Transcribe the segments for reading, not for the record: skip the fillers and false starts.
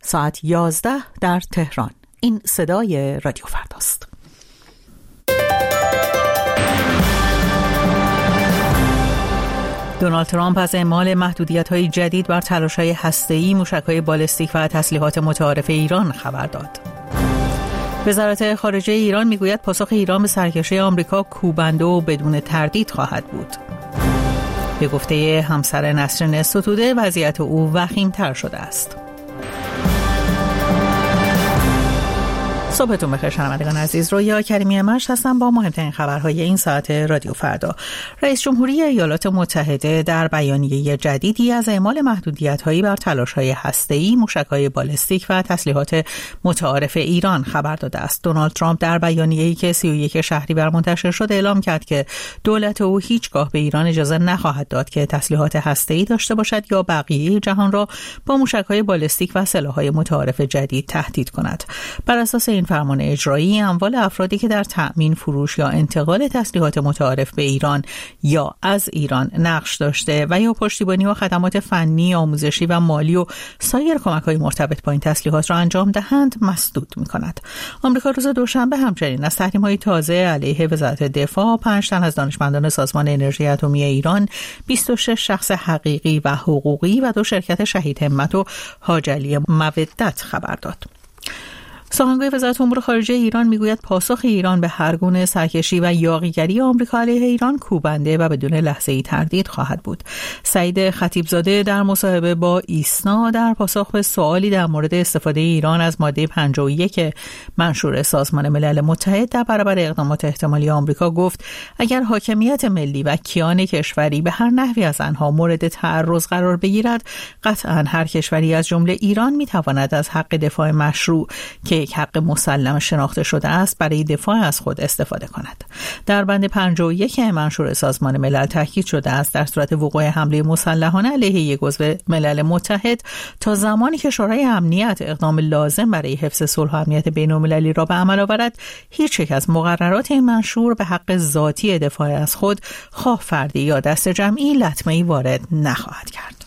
ساعت 11 در تهران. این صدای رادیو فرداست. دونالد ترامپ از اعمال محدودیت‌های جدید بر تلاش‌های هسته‌ای، موشک‌های بالستیک و تسلیحات متعارف ایران خبر داد. وزارت خارجه ایران میگوید پاسخ ایران به سرکشی آمریکا کوبنده و بدون تردید خواهد بود. به گفته همسر نسرین ستوده وضعیت او وخیم‌تر شده است. صبحتون بخیر شنوندگان عزیز، رویا کریمی مشت هستم با مهمترین خبرهای این ساعت رادیو فردا. رئیس جمهوری ایالات متحده در بیانیه جدیدی از اعمال محدودیت‌هایی بر تلاش‌های هسته‌ای، موشک‌های بالستیک و تسلیحات متعارف ایران خبر داده است. دونالد ترامپ در بیانیه‌ای که 31 شهریور منتشر شد اعلام کرد که دولت او هیچگاه به ایران اجازه نخواهد داد که تسلیحات هسته‌ای داشته باشد یا بقیه جهان را با موشک‌های بالستیک و سلاح‌های متعارف جدید تهدید کند. بر اساس این فرمان اجرایی، اموال افرادی که در تأمین، فروش یا انتقال تسلیحات متعارف به ایران یا از ایران نقش داشته و یا پشتیبانی و خدمات فنی، آموزشی و مالی و سایر کمک‌های مرتبط با این تسلیحات را انجام دهند مسدود می‌کند. آمریکا روز دوشنبه همچنین از تحریم‌های تازه علیه وزارت دفاع، 5 تن از دانشمندان سازمان انرژی اتمی ایران، 26 شخص حقیقی و حقوقی و 2 شرکت شهید همت و حاج علی مودت خبر داد. سخنگوی وزارت امور خارجه ایران میگوید پاسخ ایران به هر گونه سرکشی و یاغیگری آمریکا علیه ایران کوبنده و بدون لحظه‌ای تردید خواهد بود. سعید خطیبزاده در مصاحبه با ایسنا در پاسخ به سوالی در مورد استفاده ایران از ماده 51 منشور سازمان ملل متحد در برابر اقدامات احتمالی آمریکا گفت اگر حاکمیت ملی و کیان کشوری به هر نحوی از آنها مورد تعرض قرار بگیرد، قطعاً هر کشوری از جمله ایران میتواند از حق دفاع مشروع که یک حق مسلم شناخته شده است برای دفاع از خود استفاده کند. در بند 51 منشور سازمان ملل تاکید شده است در صورت وقوع حمله مسلحانه علیه یک عضو ملل متحد تا زمانی که شورای امنیت اقدام لازم برای حفظ صلح و امنیت بین‌المللی را به عمل آورد، هیچ یک از مقررات این منشور به حق ذاتی دفاع از خود، خواه فردی یا دست جمعی، لطمه‌ای وارد نخواهد کرد.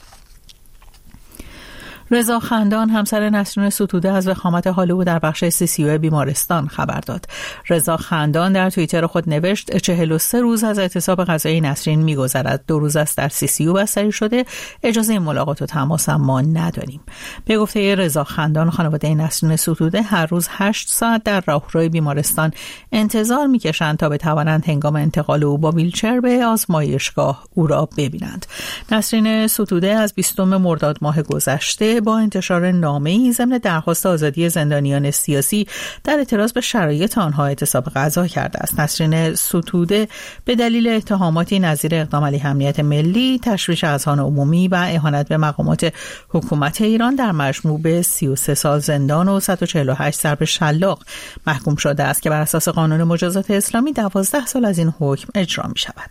رضا خندان همسر نسرین ستوده از وخامت حال او در بخش CCU بیمارستان خبر داد. رضا خندان در توییتر خود نوشت 43 روز از اعتصاب غذایی نسرین می‌گذرد. 2 روز است در CCU بستری شده. اجازه ملاقات و تماس ما نداریم. به گفته رضا خندان، خانواده نسرین ستوده هر روز 8 ساعت در راهروی بیمارستان انتظار می‌کشند تا بتوانند هنگام انتقال او با ویلچر به آزمایشگاه او را ببینند. نسرین ستوده از 20 مرداد ماه گذشته با انتشار نامه‌ای ضمن درخواست آزادی زندانیان سیاسی در اعتراض به شرایط آنها اعتصاب غذا کرده است. نسرین ستوده به دلیل اتهاماتی نظیر اقدام علیه امنیت ملی، تشویش اذهان عمومی و اهانت به مقامات حکومت ایران در مجموع به 33 سال زندان و 148 ضرب شلاق محکوم شده است که بر اساس قانون مجازات اسلامی 12 سال از این حکم اجرا می شود.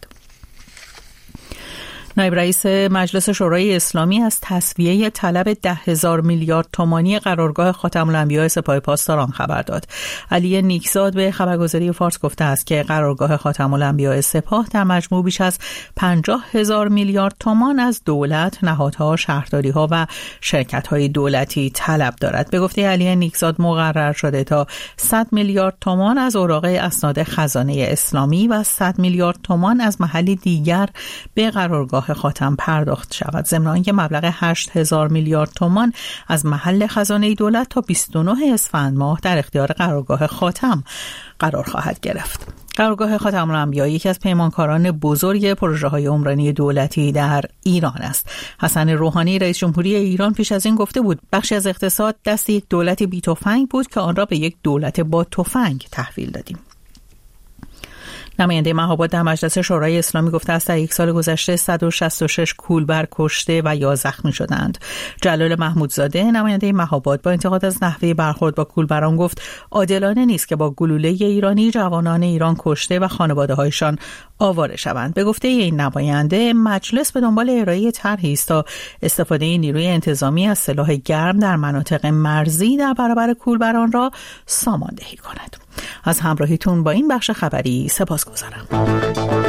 نایب رئیس مجلس شورای اسلامی از تسویه طلب 10,000 میلیارد تومانی قرارگاه خاتم الانبیاء سپاه پاسداران خبر داد. علی نیکزاد به خبرگزاری فارس گفته است که قرارگاه خاتم الانبیاء سپاه در مجموع بیش از 50,000 میلیارد تومان از دولت، نهادها، شهرداری‌ها و شرکت‌های دولتی طلب دارد. به گفته علی نیکزاد مقرر شده تا 100 میلیارد تومان از اوراق اسناد خزانه اسلامی و 100 میلیارد تومان از محلی دیگر به قرارگاه خاتم پرداخت شود. ضمن آنکه مبلغ 8,000 میلیارد تومان از محل خزانه دولت تا 29 اسفند ماه در اختیار قرارگاه خاتم قرار خواهد گرفت. قرارگاه خاتم الانبیاء یکی از پیمانکاران بزرگ پروژه‌های عمرانی دولتی در ایران است. حسن روحانی رئیس جمهوری ایران پیش از این گفته بود بخشی از اقتصاد دست یک دولت بی تفنگ بود که آن را به یک دولت با تفنگ تحویل دادیم. نماینده مهاباد در مجلس شورای اسلامی گفته است در یک سال گذشته 166 کولبر کشته و یا زخمی شدند. جلال محمودزاده نماینده مهاباد با انتقاد از نحوه برخورد با کولبران گفت عادلانه نیست که با گلوله ایرانی جوانان ایران کشته و خانواده‌هایشان آواره شوند. به گفته این نماینده مجلس به دنبال ارائه طرحی است تا استفاده نیروی انتظامی از سلاح گرم در مناطق مرزی در برابر کولبران را ساماندهی کند. از همراهیتون با این بخش خبری سپاسگزارم.